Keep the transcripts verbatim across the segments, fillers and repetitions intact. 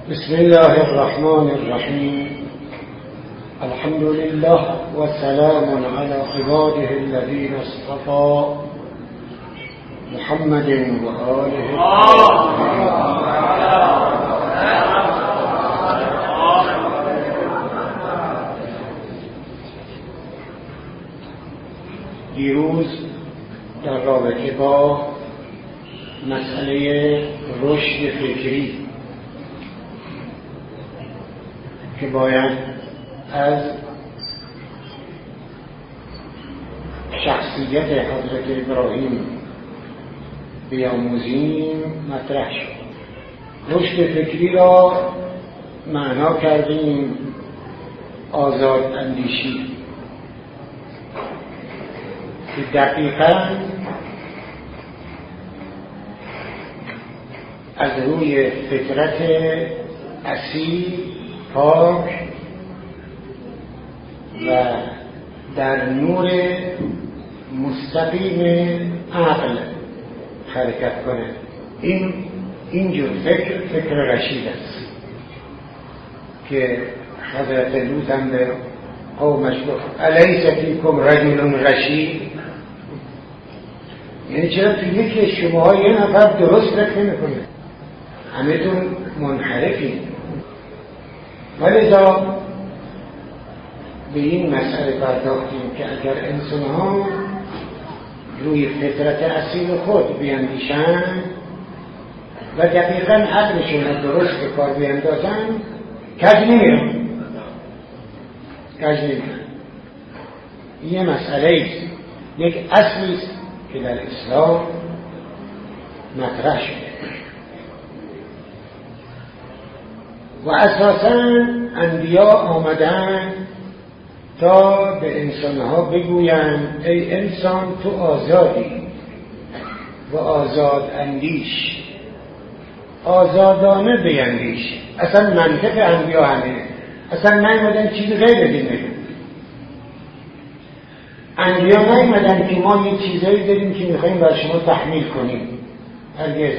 بسم الله الرحمن الرحيم. الحمد لله وسلام على عباده الذين اصطفى محمد وآله. دیروز در رابطه با مسئله رشد فکری که باید از شخصیت حضرت ابراهیم بیاموزیم مطرح شد. رشد فکری را معنا کردیم آزاد اندیشی که دقیقاً از روی فطرت اصیل پاک و در نور مستقیم عقل حرکت کنه. این اینجور فکر فکر رشید است که حضرت لوط هم به قومش گفت الیس فیکم رجل رشید، یعنی چرا تو یکی شما یه نفر درست فکر نمی‌کنه، همه‌تون منحرفید. ولذا به این مسئله پرداختیم که اگر انسان‌ها روی فطرت اصیل خود بیاندیشن و دقیقاً عقلشون رو درست به کار بیاندازن، کج نمیرن کج نمیرن این یه مسئله است، یک اصلی است که در اسلام مطرح شده و اساساً انبیا آمدن تا به انسانها بگویند ای انسان تو آزادی و آزاد اندیش، آزادانه بیندیش. اصلا منطق انبیا همینه، اصلا نیومدن چیزی غیر از این بگن. انبیا نیومدن که ما یه چیزایی داریم که میخواییم بر شما تحمیل کنیم، هرگز.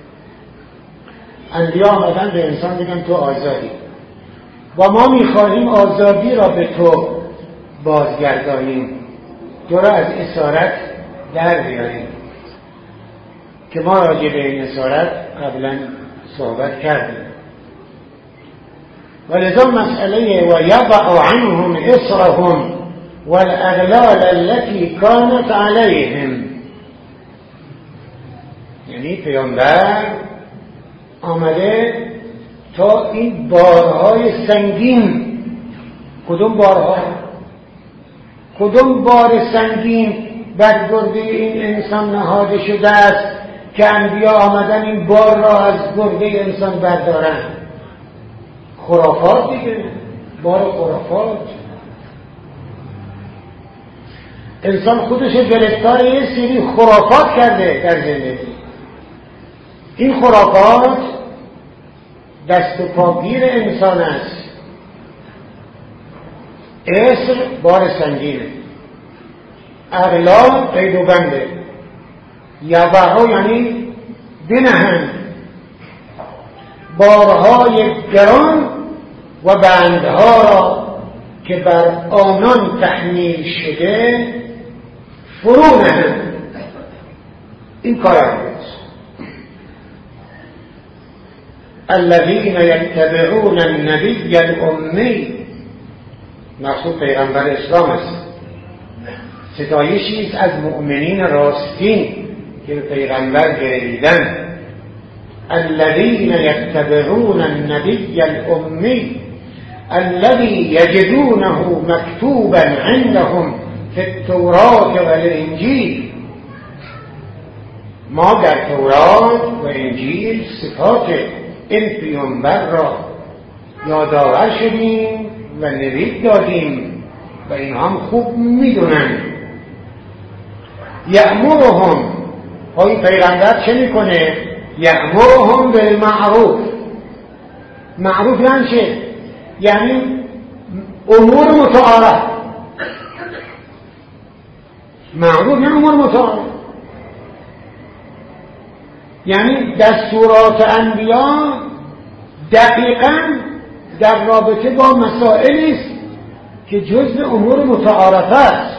انبیا آمدن به انسان بگن تو آزادی و ما میخواهیم آزادی را به تو بازگردانیم، تو را از اسارت در بیاریم، که ما راجع به این اسارت قبلا صحبت کردیم. ولذا مسئله و یضع عنهم اصرهم والاغلال التي كانت عليهم، یعنی پیامبر آمده تا این بارهای سنگین، کدوم بارها؟ کدوم بار سنگین بر گرده این انسان نهاده شده است که انبیا آمدن این بار را از گرده انسان بردارن؟ خرافات دیگه، بار خرافات. انسان خودش گرفتار یه سری خرافات کرده در زندگی. این خرافات دست و پاگیر انسان است. اسر بار سنگینه، اغلال قید و بنده، یضعوا یعنی بنهند، بارهای گران و بندها را که بر آنان تحمیل شده فرو نهند. این کار است. الذين يتبعون النبي الأمي، مقصود پیغمبر اسلام است. ستایشی است از مؤمنین راستین که پیغمبر گریدن. الذين يتبعون النبي الأمي الذي يجدونه مكتوبا عندهم في التوراة والإنجيل. ما در تورات و انجیل صفات این پیامبر را یادآور شدیم و نوید دادیم و این هم خوب میدونن. یأمرهم، های پیغمبر چه میکنه؟ یأمرهم بالمعروف. معروف یعنی چه؟ یعنی امور متعارف. معروف یعنی امور متعارف، یعنی دستورات انبیا دقیقاً در رابطه با مسائلی است که جزء امور متعارفه است،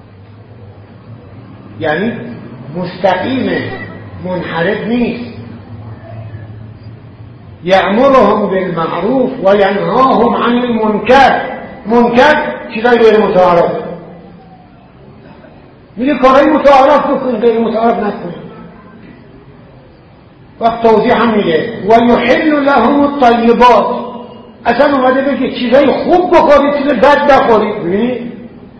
یعنی مستقیم منحرف نیست. یأمرهم بالمعروف و ینهاهم عن المنکر. منکر چیزای غیر متعارف، میگه کارهای متعارف بکن، غیر متعارف نکن. وقت توضیح هم میگه و یحل لهم الطیبات، اصلا اومده بگه چیزای خوب بخورید، چیز بد نخورید. ببینید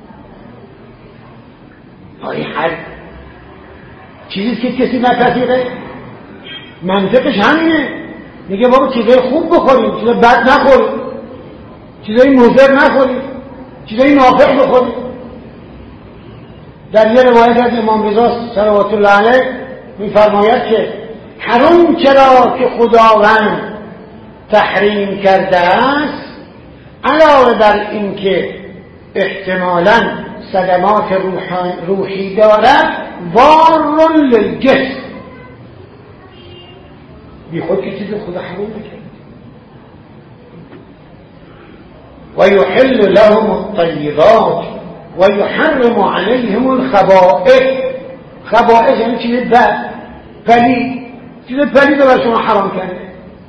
آیه هر چیزی که کسی نپذیره منطقش همینه، میگه بابا چیزای خوب بخورید، چیزای بد نخورید، چیزای مضر نخورید، چیزای نافع بخورید. در یه روایت از امام رضا صلوات الله علیه میفرماید که هر اون چرا که خداوند تحریم کرده است، علاوه بر این که احتمالاً صدمات روحی دارد، وار للجسم، بی خود که چیز خدا حرام نکرد. و یحل لهم الطیبات و یحرم علیهم الخبائث. خبائث یعنی چیز بد، پلید، چیز پلید رو بر شما حرام کرده.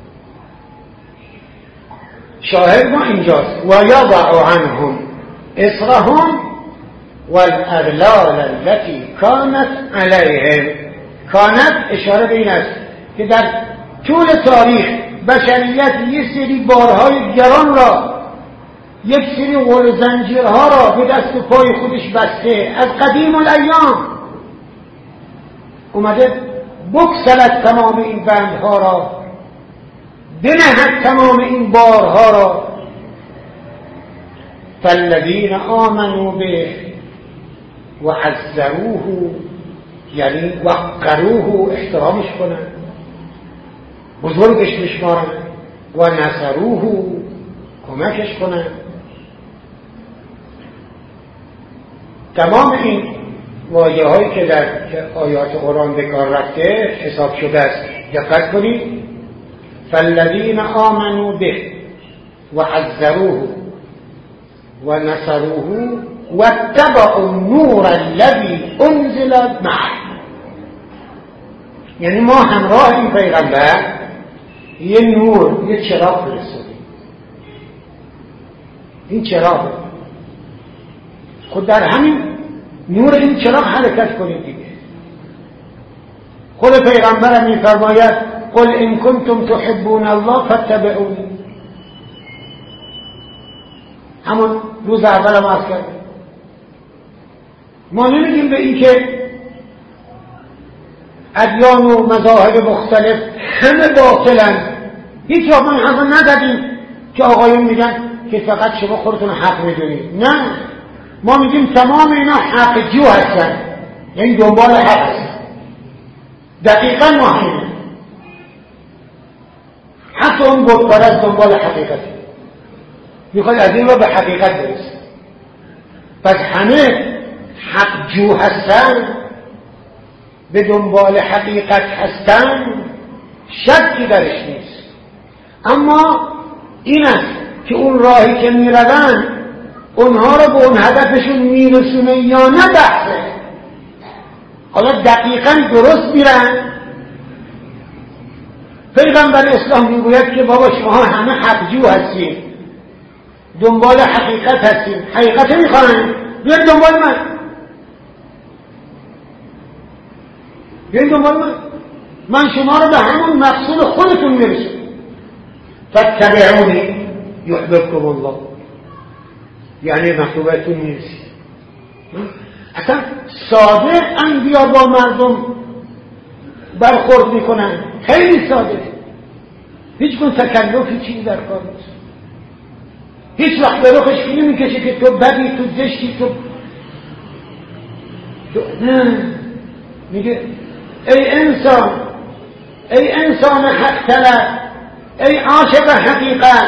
شاهد ما اینجاست. و یضع عنهم اصرهم والاغلال التي كانت عليهم. کانت اشاره به این است که در طول تاریخ بشریت یک سری بارهای گران را، یک سری غل و زنجیرها را به دست و پای خودش بسته. از قدیم الایام اومده بکسلت تمام این بندها را، بنهد تمام این بارها را. فالذین آمنوا به و عزروه، یعنی وقروه، احترامش کنن، بزرگش بشمارن، و نصروه، کمکش کنن. تمام این واژه هایی که در آیات قرآن به کار رفته حساب شده است. دقت کنید. فالذین آمنوا به و عزروه و نصروه و اتبعوا النور الذی انزل معه. یعنی ما همراه این پیغمبر یه نور، یه چراغ فرستادیم. این چراغ خود در همین نور این چراغ حرکت کنید دیگه. خود پیغمبر میفرماید قل ان کنتم تحبون الله فاتبعونی. همون روز اول هم عرض کردیم، ما نمیگیم به این که ادیان و مذاهب مختلف همه باطلن. هیچ وقت ما این حرفا نزدیم که آقایون میگن که فقط شما خودتون حق میدونید. نه، ما میگیم تمام اینا حق جو هستن، یعنی دنبال حق هستن. دقیقا ما همینه. حتی اون بتپرست دنبال حقیقته، میخواد از این رو به حقیقت برسه. پس همه حق جو هستن، به دنبال حقیقت هستن، شکی درش نیست. اما این است که اون راهی که میروند اونها رو به اون هدفشون میرسونه یا نه بحثه. حالا دقیقا درست میرن. پیغمبر اسلام میگوید که بابا شما همه حقجو هستید، دنبال حقیقت هستید، حقیقت میخواین، بیاید دنبال من، بیاید دنبال من، من شما رو به همون مقصود خودتون میرسونم. فاتبعونی یحببکم الله، یعنی مطلوبتون میرسید. اصلا ساده انبیا با مردم برخورد میکنن، خیلی ساده، هیچ کن تکلفی چیزی در کار نیست. هیچ وقت به رخش خیلی میکشه که تو بدی، تو زشتی، تو, تو... نه، میگه ای انسان، ای انسان حق طلب، ای عاشق حقیقت،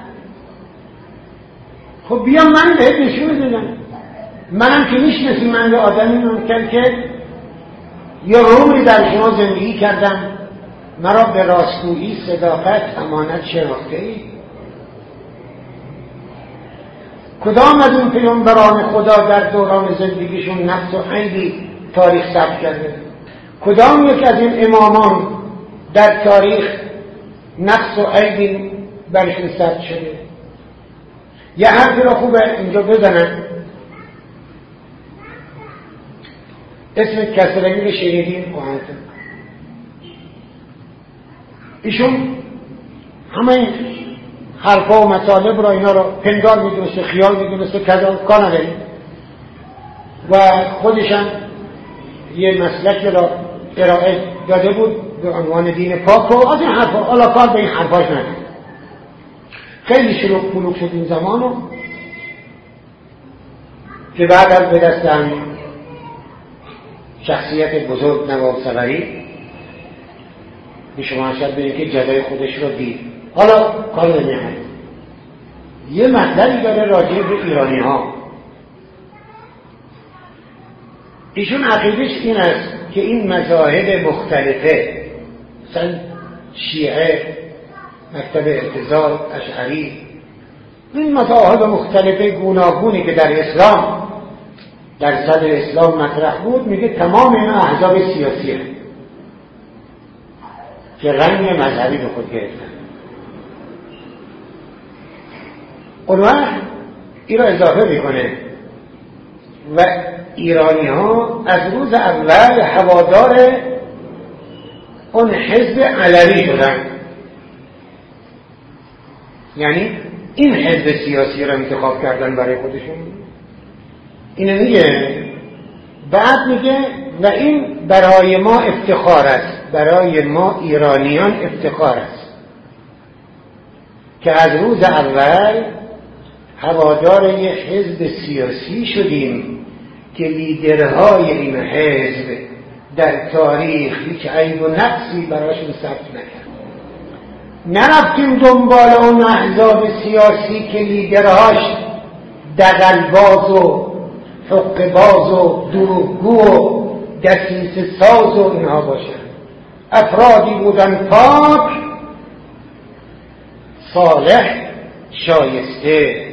خب بیا من بهت نشون میدونم. منم که میشناسی، من به آدمی ممکن که یه رومی در شما زندگی کردم، مرا به راستگویی، صداقت، امانت شناخته ای؟ کدام از این پیامبران خدا در دوران زندگیشون نقص و عیبی تاریخ ثبت کرده؟ کدام یک از این امامان در تاریخ نقص و عیبی برشون ثبت شده؟ یه حرفی را خوبه اینجا بزنن. اسم کسرگی رو شنیدین آهنتون؟ ایشون همه حرفا و مطالب را اینا را پندار میدونسته، خیال میدونسته، کذا کار نداری و خودشم یه مسلک را ارائه داده بود به عنوان دین پاک و از این حرفا. حالا کار به این حرفاش نداره. خیلی شلوغ پلوغ شد این زمانو که بعد از به دست هم شخصیت بزرگ نواب سفری به شما شد به اینکه جزای خودش رو دید. حالا کار نمی‌کنه. یه مطلبی داره راجع به ایرانی ها. ایشون عقیدش این است که این مذاهب مختلفه، مثلا شیعه، مکتب اعتزال، اشعری، این مذاهب مختلفه گوناگونی که در اسلام در صدر اسلام مطرح بود، میگه تمام این احزاب سیاسیه که رنگ مذهبی به خود گرفتن. اونوقت این را اضافه میکنه و ایرانی ها از روز اول هوادار اون حزب علوی شدن، یعنی این حزب سیاسی را انتخاب کردن برای خودشون. اینو میگه. بعد میگه و این برای ما افتخار است، برای ما ایرانیان افتخار است که از روز اول هوادار یک حزب سیاسی شدیم که لیدرهای این حزب در تاریخ هیچ عیب و نقصی براشون ثبت نکرد. نرفتیم دنبال اون احزاب سیاسی که لیدرهاش دغل‌باز و حقه‌باز و دروغگو و دسیسه ساز و اینها باشن. افرادی بودن پاک، صالح، شایسته.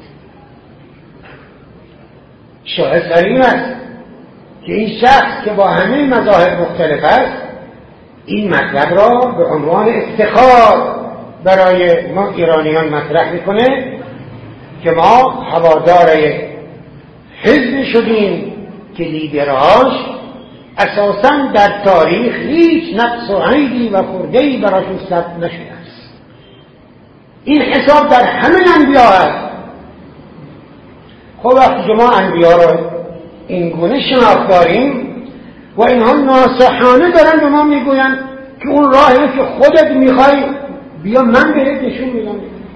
شاهد بر این است که این شخص که با همه مذاهب مختلف است این مطلب را به عنوان افتخار برای ما ایرانیان مطرح میکنه که ما هوادار حزب شدیم که لیدرهاش اساساً در تاریخ هیچ نقص و عیبی و خرده‌ای براشون ثبت نشده است. این حساب در همه انبیا است. خب وقتی که ما انبیا را این گونه شناخت داریم و اینها ناصحانه دارن به ما میگوین که اون راهی که خودت میخوای بیا من بهت نشون میدم.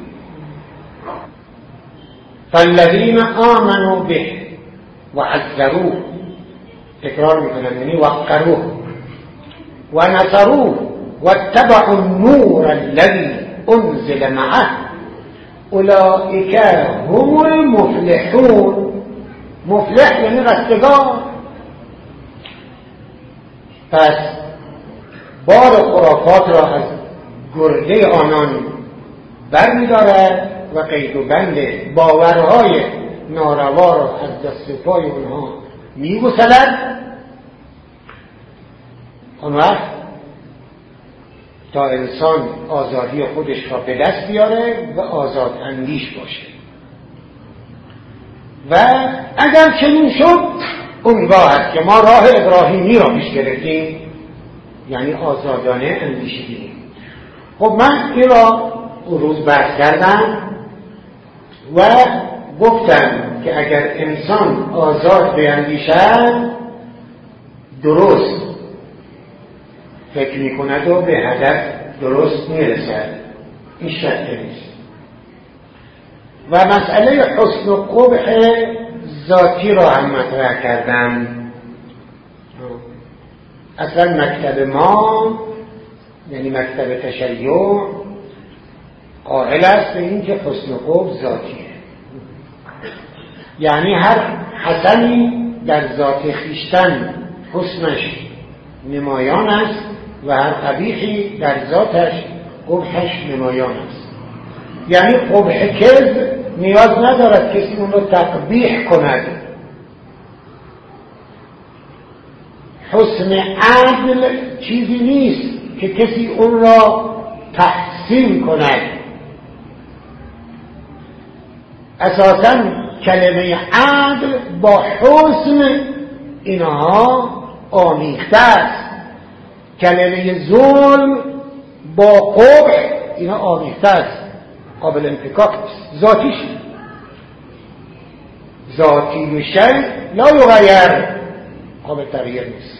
فالذین آمنوا به و عزروه، تکرار میکنم، یعنی وقروه و نصروه و اتبعوا النور الذی انزل معه اولئک هم المفلحون. مفلح یعنی رستگار. پس بار خرافات را از گرده آنان برمی‌دارد و قید و بند باورهای ناروا را از دست و پای اونها می‌گسلد. اون وقت تا انسان آزادی خودش را به دست بیاره و آزاد اندیش باشه و اگر چنین شد اونگاه است که ما راه ابراهیمی را پیش گرفتیم، یعنی آزادانه اندیشیدیم. خب من این را روز بحث کردم و گفتم که اگر انسان آزاد بیندیشد درست فکر می کند و به هدف درست می رسد. این شک نیست. و مسئله حسن و قبح ذاتی را هم مطرح کردم. اصلا مکتب ما یعنی مکتب تشیع قائل است به این که حسن و قبح ذاتیه، یعنی هر حسنی در ذات خویشتن حسنش نمایان است و هر قبیحی در ذاتش قبحش نمایان است. یعنی قبح کذب نیاز ندارد کسی اون رو تقبیح کند. حسن عدل چیزی نیست که کسی اون را تحسین کند. اساساً کلمه عدل با حسن اینها آمیخته است. کلمه ظلم با قبح اینها آمیخته است، قابل انفکاک است. ذاتیش ذاتی شیء لا یغیر، قابل تغییر نیست.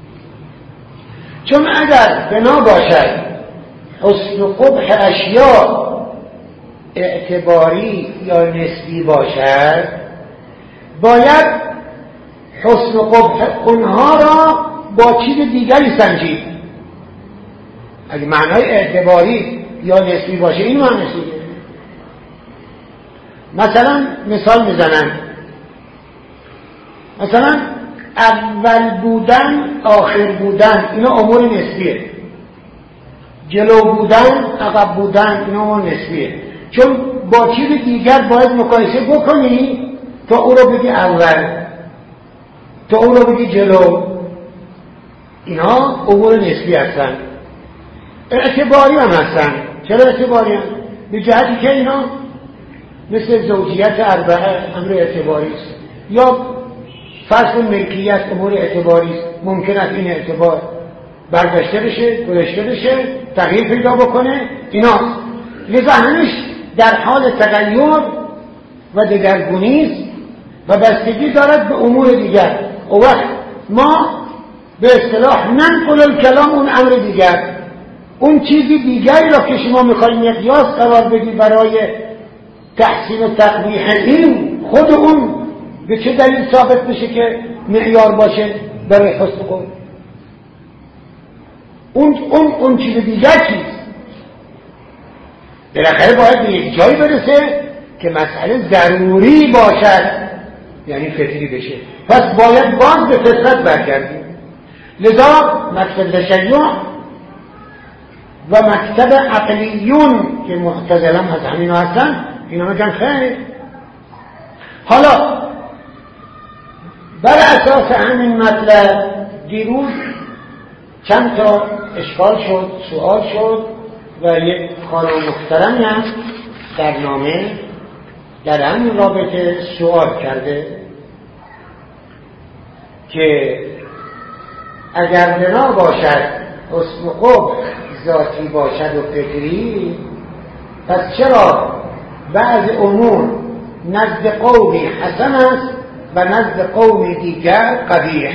چون اگر بنا باشد حسن و قبح اشیاء اعتباری یا نسبی باشد، باید حسن و قبح اونها را با چیز دیگری سنجید. اگه معنای اعتباری یا نسبی باشه این معنی چیه؟ مثلا مثال میزنم، مثلا اول بودن آخر بودن اینا امور نسبیه، جلو بودن عقب بودن اینا امور نسبیه. چون با چیز دیگر باید مقایسه بکنی تا او رو بگی اول، تا او رو بگی جلو. اینا امور نسبی هستن. اعتباری هم هستن. چرا اعتباری هم؟ به جهتی که اینا مثل زوجیت اربعه امر اعتباری است، یا فرض ملکیت امور اعتباری است. ممکن است این اعتبار برداشته بشه، گذاشته بشه، تغییر پیدا بکنه. اینا لذا همش در حال تغییر و دگرگونی است و بستگی دارد به امور دیگر. او وقت ما به اصطلاح ننقل الکلام اون امر دیگر، اون چیزی دیگری را که شما میخواید مقیاس قرار بدی برای تحسین و تقبیح این، خود اون به چه دلیل ثابت بشه که معیار باشه برای حسن قول؟ اون اون اون چیز دیگر چیست؟ بالاخره باید به یک جایی برسه که مسئله ضروری باشد، یعنی فطری بشه. پس باید باز به فطرت برگردیم. لذا مکتب تشیع و مکتب عقلیون که معتزله هم از همین هستن، اینا میگن خیر. حالا بر اساس همین مطلب دیروز چند تا اشکال شد، سوال شد و یک خانم محترمی هم در نامه در همین رابطه سوال کرده که اگر بنا باشد حسن و قبح ذاتی باشد و فکری، پس چرا بعض امور نزد قومی حسن است و نزد قومی دیگر قبیح؟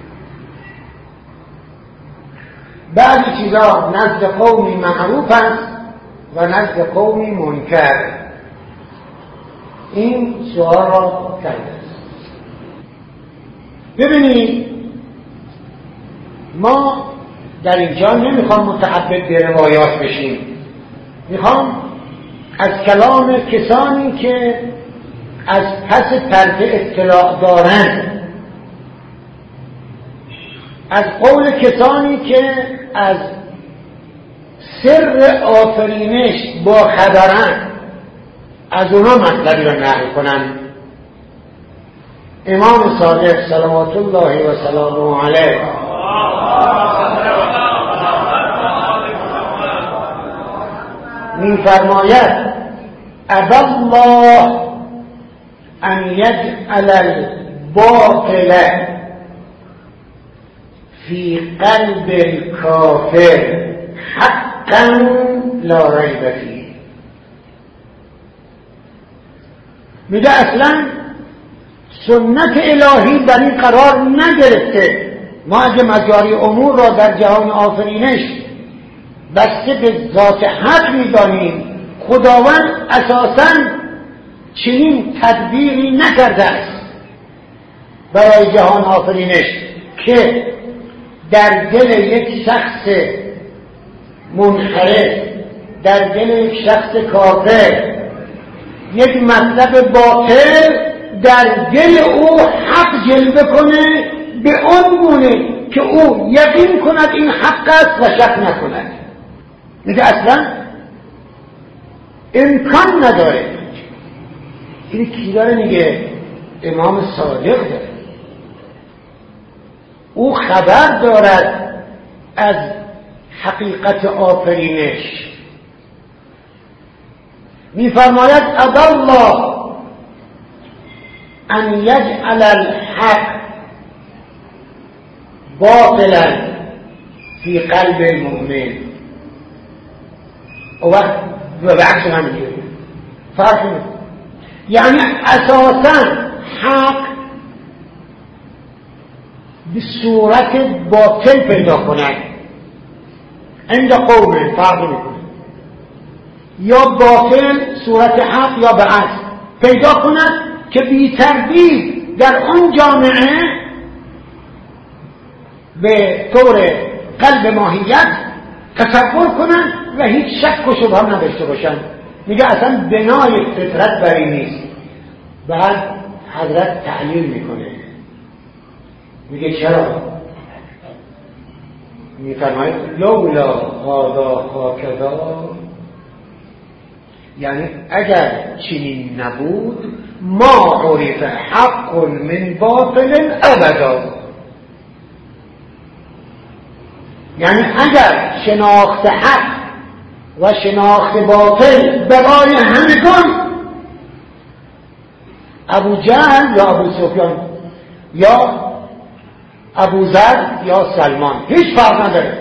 بعضی چیزا نزد قومی معروف است و نزد قومی منکر. این سوال را کرده است. ببینید ما در اینجا نمیخوام متعبد به روایات بشیم، میخوام از کلام کسانی که از پس پرده اطلاع دارند، از قول کسانی که از سر آفرینش با خبرند، از اونا مطلبی را نقل کنند. امام صادق صلوات الله و سلامه علیه می‌فرماید ابی الله ان یجعل الباطل فی قلب الکافر حقا لا ریب فیه. میگه اصلا سنت الهی در این قرار نگرفته. ما اگه مجاری امور را در جهان آفرینش بسته به ذات حق می‌دانیم، خداوند اساساً چنین تدبیری نکرده است برای جهان آفرینش که در دل یک شخص منحرف، در دل یک شخص کافر، یک مطلب باطل در دل او حق جلوه کنه به اون گونه که او یقین کند این حق است و شک نکند. میگه اصلا امکان نداره. این کی داره میگه؟ امام صادق داره. او خبر دارد از حقیقت آفرینش. میفرماید الله ان یجعل الحق باطلا فی قلب المؤمن. و بعکس هم میگه فرق کنه، یعنی اساسا حق به صورت باطل پیدا کند عند قوم، فرق میکنه، یا باطل صورت حق یا بعکس پیدا کند که بی تردید در آن جامعه به طور قلب ماهیت تصور کنند و هیچ شک و شبهه نداشته باشند. میگه اصلا بنای فطرت بر این نیست. بعد حضرت تعلیل میکنه، میگه چرا؟ میفرماید لولا هذا هکذا، یعنی اگر چنین نبود ما عرف حق من باطل ابدا، یعنی اگر شناخت حق و شناخت باطل برای همگان، ابو جهل یا ابو سفیان یا ابو ذر یا سلمان، هیچ فرق نداره،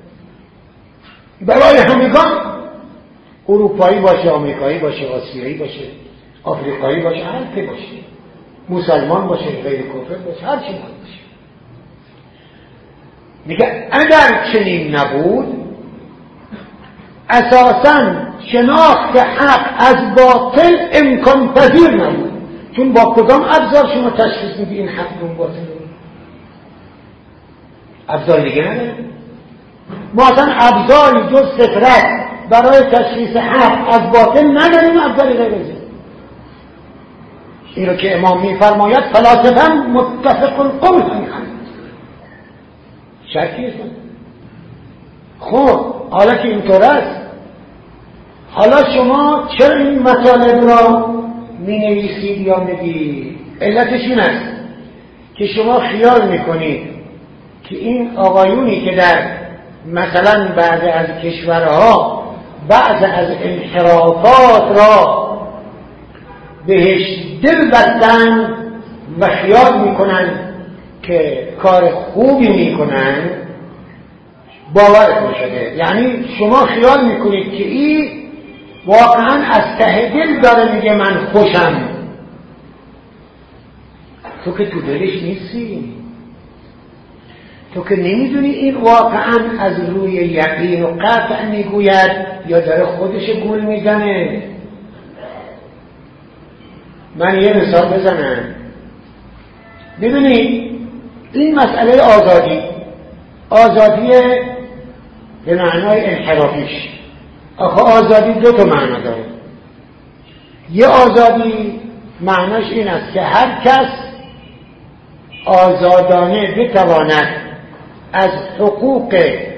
برای همگان، اروپایی باشه، آمریکایی باشه، آسیایی باشه، آفریقایی باشه، هر کی باشه، مسلمان باشه، غیر کافر باشه، هر چی باشه. میگه اگر چنین نبود اساساً شناخت حق از باطل امکان پذیر نبود. چون با کدام ابزار شما تشخیص میدی این حق اون باطل؟ ابزار دیگه نداره. ما اصلا ابزاری جز فطرت برای تشخیص حق از باطل نداریم، ابزاری غیر از این. این رو که امام میفرماید فلاسفه متفق القول هستند، شرکی هستند. خب حالا که اینطور است، حالا شما چرا این مطالب را می نویسید یا میگید؟ علتش این است که شما خیال میکنید که این آقایونی که در مثلا بعضی از کشورها بعض از انحرافات را بهش دل بستن و خیال میکنن که کار خوبی میکنن، باورتون شده. یعنی شما خیال میکنید که این واقعا از ته دل داره میگه من خوشم. تو که تو دلش نیستی، تو که نمیدونی این واقعا از روی یقین و قطع میگوید یا داره خودش گول میزنه. من یه مثال بزنم. ببینید این مسئله آزادی، آزادی به معنای انحرافیش، آخه آزادی دو تا معنا داره. یه آزادی معناش این است که هر کس آزادانه بتواند از حقوق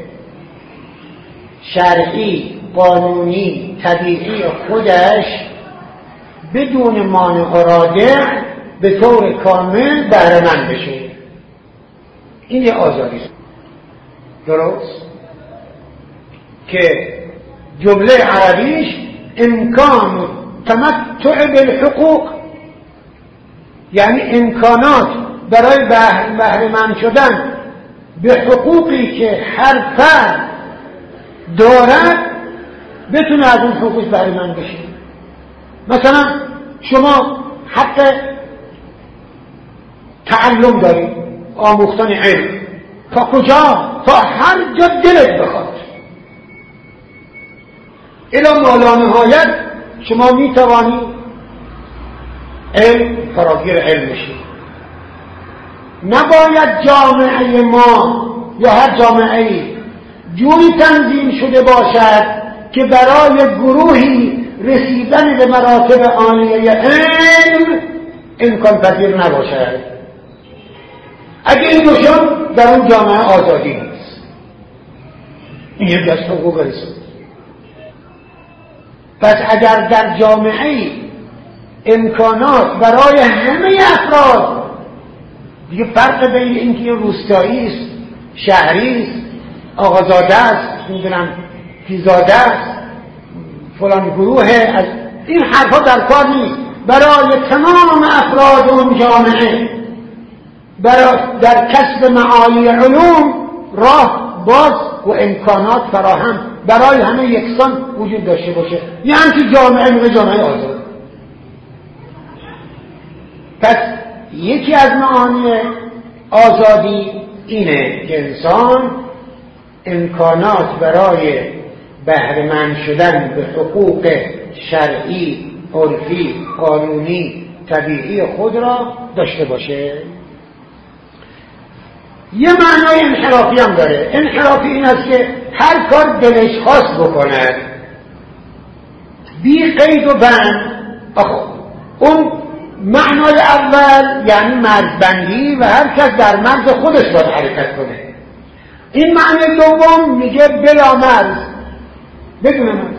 شرعی، قانونی، طبیعی خودش بدون مانع و رادع به طور کامل بهره مند بشه. این یه آزادی است، درست؟ که جمله عربیش امکان تمتع بالحقوق، یعنی امکانات برای بهره مند شدن به حقوقی که هر فرد دارد بتونه از اون حقوق بهره مند بشه. مثلا شما حق تعلم دارید، آموختن علم، تا کجا؟ تا هر جا دلت بخواد. الی مالا نهایت شما می توانید علم فراگیر علم بشید. نباید جامعه ما یا هر جامعه جوری تنظیم شده باشد که برای گروهی رسیدن به مراتب عالیه علم امکان پذیر نباشد. اگه این دو شد در اون جامعه آزادی نیست. این یک از حقوق انسان. پس اگر در جامعه امکانات برای همه افراد، دیگه فرق بین اینکه یه روستایی است، شهری است، آقازاده است، میدونم پیزاده است، فلان گروه، از این حرفا در کار نیست. برای تمام افراد اون جامعه، برای در کسب معالی علوم راه باز و امکانات فراهم برای همه یکسان وجود داشته باشه. یعنی که جامعه میگه جامعه آزاد. پس یکی از معانی آزادی اینه که انسان امکانات برای بهره مند شدن به حقوق شرعی، عرفی، قانونی، طبیعی خود را داشته باشه. یه معنای انحرافی هم داره. انحرافی این است که هر کار دلش خواست بکنه بی قید و بند. اون معنای اول یعنی مرزبندی و هر کس در مرز خودش باید حرکت کنه. این معنی دوم میگه بلا مرز، بدون مرز.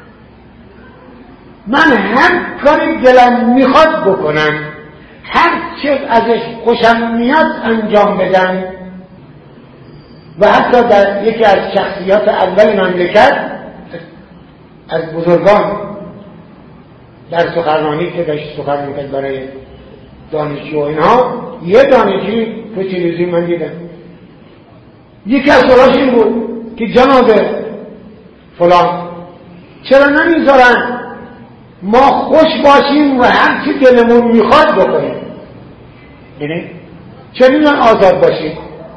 من هر کاری دلم میخواد بکنم، هر چه ازش خوشم میاد انجام بدم. و حتی در یکی از شخصیات اول مملکت از بزرگان در سخنرانی که داشت سخن میکرد برای دانشجو و اینها، یه دانشجوی تو تلویزیون من دیدم، یکی از سوالاش این بود که جناب فلان چرا نمیذارن ما خوش باشیم و هر چی دلمون میخواد بکنیم؟ ببین چرا نمیذارن آزاد باشیم؟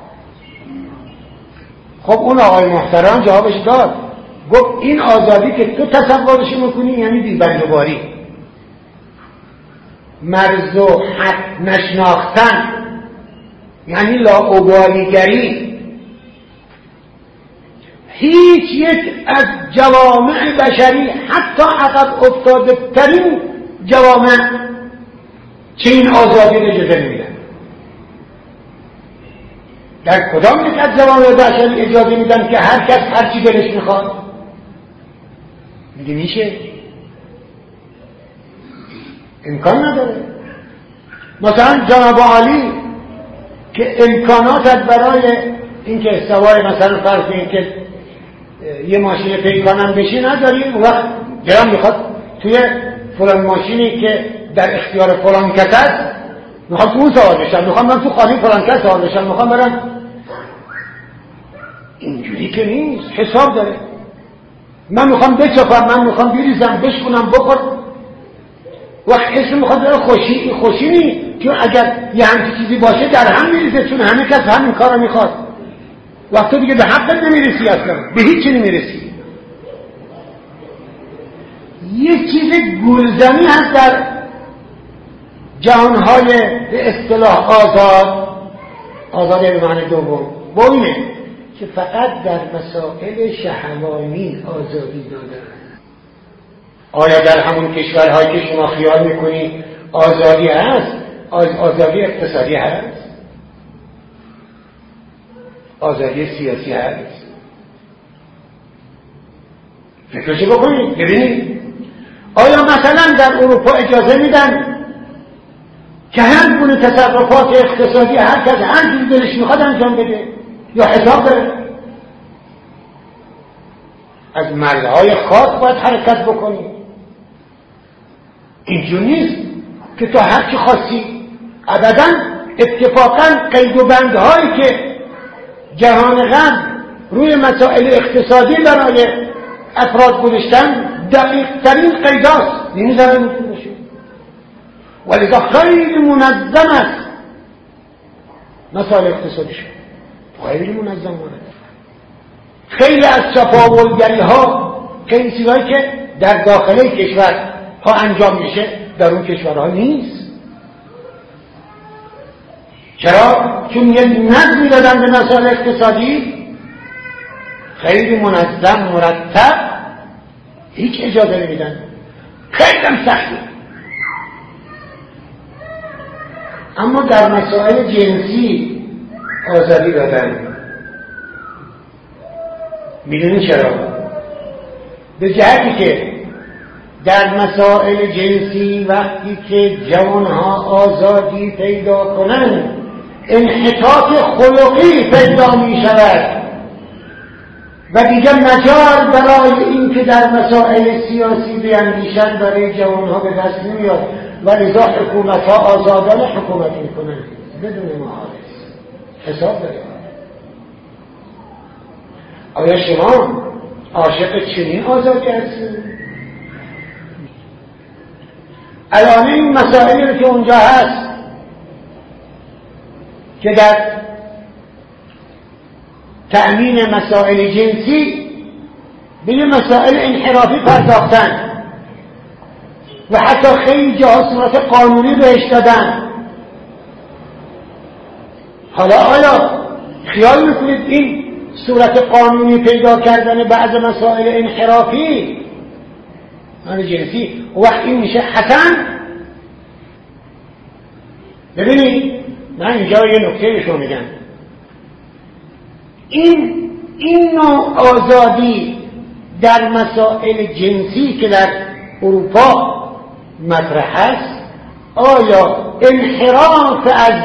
خب اون آقای محترم جوابش داد، گفت این آزادی که تو تصورش میکنی یعنی بی‌بندوباری، مرز و حد نشناختن، یعنی لاابالیگری. هیچ یک از جوامع بشری، حتی عقب افتاده ترین جوامع، چنین آزادی رو اجازه نمیدن. در کدام یک از جوامع بشری اجازه میدن که هر کس هر چی دلش میخواد؟ میگه میشه؟ امکان نداره. مثلا جناب عالی که امکانات برای اینکه سوار مثلا فرض کنید که یه ماشین پیکانم بشی نداری، وقت گرم میخواد توی فلان ماشینی که در اختیار فلان کس است میخواد تو اون سوار بشم، میخوام من تو خانه فلان کس سوار بشم، میخوام برم. اینجوری که نیست، حساب داره. من میخوام بچپم، من میخوام بریزم، بشکنم، بخور. وقت اسم میخواد داره خوشی خوشی نی که اگر یه همچی چیزی باشه در هم میریزه، چون همه کس همین کار رو میخواد. وقت تو دیگه به حقت نمیرسی، اصلا به هیچ چی نمیرسی. یه چیز گلزنی هست در جهانهای به اصطلاح آزاد، آزاد به معنی دوم، با اینه که فقط در مسائل شهوانی آزادی دادن. آیا در همون کشورهایی که شما خیال میکنی آزادی هست، آز آزادی اقتصادی هست، آزادی سیاسی هست؟ فکرشو بکنید ببینید. آیا مثلا در اروپا اجازه میدن که هر گونه تصرفات اقتصادی هر کس هر جور دلش میخواد انجام بده، یا حساب داره؟ از مرزهای خاص باید حرکت بکنی. اینجور نیست که تو هر چی خواستی. ابداً اتفاقاً قید و بندهایی که جهان غرب روی مسائل اقتصادی برای افراد گذاشتن دقیق ترین قیداست، نمیذارن میتونه باشه. ولذا خیلی منظم است مسائل اقتصادیشون، خیلی منظم است. خیلی از چپاولگری ها، خیلی چیزهایی که در داخل کشور ها انجام میشه در اون کشورها نیست. چرا؟ چون یه نظمی دادن به مسائل اقتصادی خیلی منظم، مرتب، هیچ اجازه نمیدن. خیلی هم سخته. اما در مسائل جنسی آزادی دادن. میدونی چرا؟ به جهتی که در مسائل جنسی وقتی که جوانها آزادی پیدا کنند انحطاط خلقی پیدا می شود و دیگه مجال برای این که در مسائل سیاسی بیاندیشند برای جوانها به دست نمیاد و لذا حکومت ها آزادانه حکومت میکنند بدون محافظ. حساب داریم. آیا شما عاشق چنین آزادی هستید؟ الان این مسائلی که اونجا هست که در تأمین مسائل جنسی به مسائل انحرافی پرداختن و حتی خیلی جاها صورت قانونی بهش دادن. حالا آیا خیال میکنید این صورت قانونی پیدا کردن بعض مسائل انحرافی من جنسی وقت این میشه حسن؟ ببینید من اینجا یه نکته شما میگم. این این نوع آزادی در مسائل جنسی که در اروپا مطرح است آیا انحراف از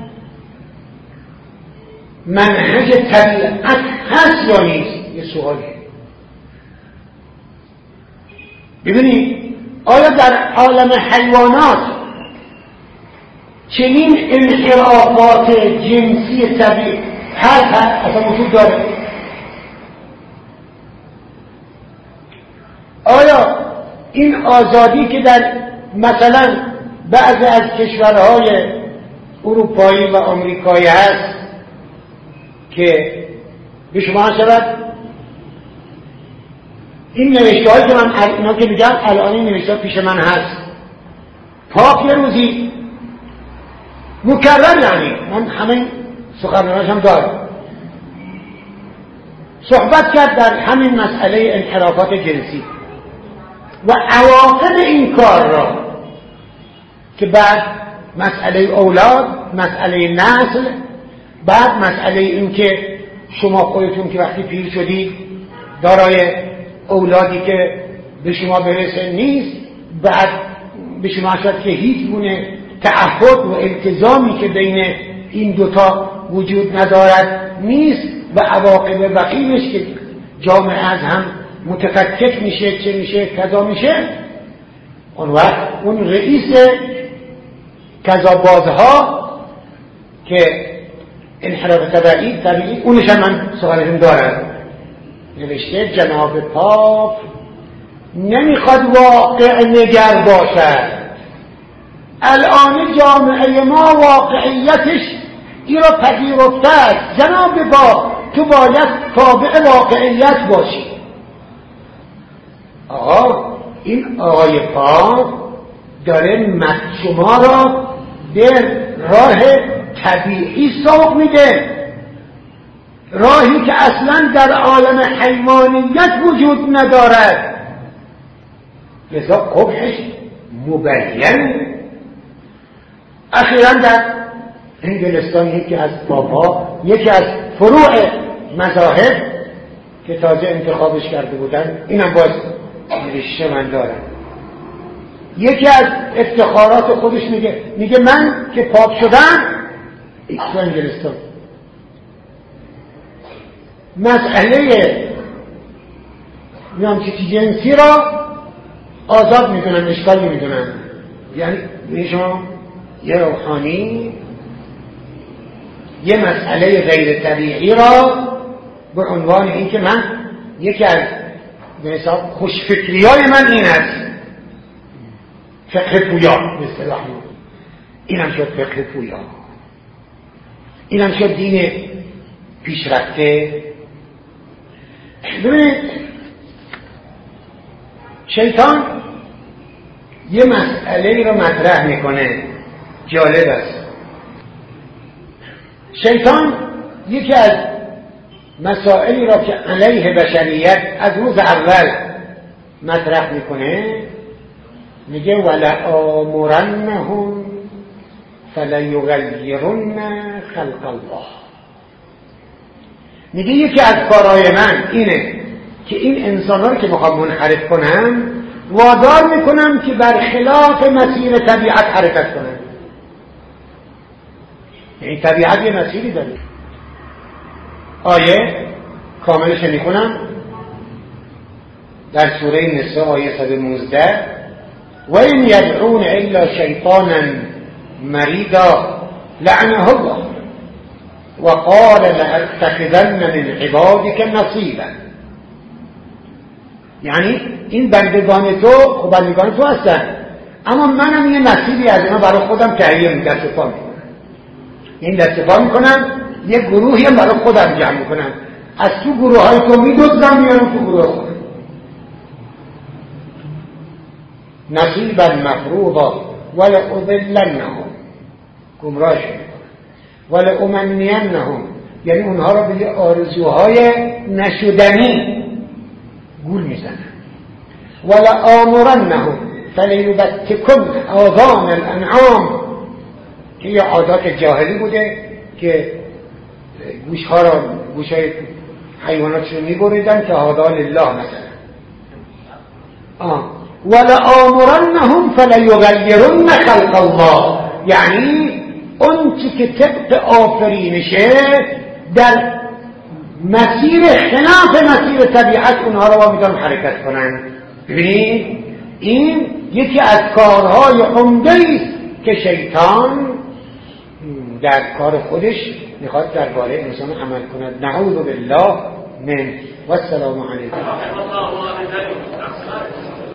منهج طبیعت هست یا نیست؟ یه سوالیه. ببینید آیا در عالم حیوانات چنین انحرافات جنسی طبیعی هست اصلا وجود داره؟ آیا این آزادی که در مثلا بعضی از کشورهای اروپایی و آمریکایی هست که به شما شود این نوشته هایی که من اینا که میگم الان این نوشته پیش من هست پاک یه روزی مکرر یعنی من همین سخنرانیش هم دارم صحبت کرد در همین مسئله انحرافات جنسی و عواقب این کار را که بعد مسئله اولاد، مسئله نسل، بعد مسئله این که شما خودتون که وقتی پیر شدید دارای اولادی که به شما برسه نیست، بعد به شما شد که هیچ گونه تعهد و التزامی که بین این دوتا وجود ندارد نیست و عواقب وخیمش که جامعه از هم متفکک میشه چه میشه کذا میشه. اون وقت اون رئیس کذابازها که انحراف طبیعی طبیعی اونش هم من سوالشون دارم نوشته جناب پاپ نمیخواد واقع نگر باشد. الان جامعه ما واقعیتش این را پذیرفته است. جناب پاپ تو باید تابع واقعیت باشی. آقا این آقای پاپ داره مد شما را به راه طبیعی سوق میده، راهی که اصلا در عالم حیوانیت وجود ندارد. لذا قبحش مبین. اخیراً در انگلستان یکی از پاپا یکی از فروع مذاهب که تازه انتخابش کرده بودن اینم باز نوشته من دارم یکی از افتخارات خودش میگه میگه من که پاپ شدم تو انگلستان مسئله میام چیزی جنسی را آزاد میدونم اشکال نمیدونم. یعنی شما یه روحانی یه مسئله غیر طبیعی را به عنوان این که من یکی از به حساب خوشفکریای من این است فقه پویا به اصطلاح اینم شد فقه پویا اینم شد دین پیشرفته. ببینید شیطان یه مسئله رو مطرح میکنه جالب است. شیطان یکی از مسائلی را که علیه بشریت از روز اول مطرح میکنه میگه ولآمرنهم فلیغیرن خلق الله. میگه یکی از کارهای من اینه که این انسان‌ها رو که میخوام منحرف کنم وادار میکنم که برخلاف مسیر طبیعت حرکت کنم. یعنی طبیعت یه مسیری داره. آیه کاملش میخونم در سوره نساء آیه صد و نوزده و این یدعون الا شیطانا مریدا لعنه الله و قال لأتخذن من عبادك نصیبا. یعنی این بندگان تو خب بندگان تو هستن، اما منم یه نصیبی از اینا برای خودم تهیه می دست پا میکنم. این دست پا میکنم یه گروهی هم برای خودم جمع میکنم، از تو گروه های تو میدوزم میارم تو گروه خودم. نصیبا مفروضا ولأضلنهم، گمراهش میکنم، ولأمنینهم، یعنی اونها را به آرزوهای نشدنی گول میزنن. ولآمرنهم فلیبتکن آذان الانعام، که یه عادات جاهلی بوده که گوشها را گوشهای حیوانات رو میبریدن که هذا لله مثلا. آه ولآمرنهم فلیغیرن خلق الله، یعنی اون چی که طبق آفرینشه در مسیر خلاف مسیر طبیعت اونها رو میتونن حرکت کنن. ببینید این یکی از کارهای عمده است که شیطان در کار خودش میخواد درباره انسان عمل کند. نعوذ بالله من. و السلام علیکم.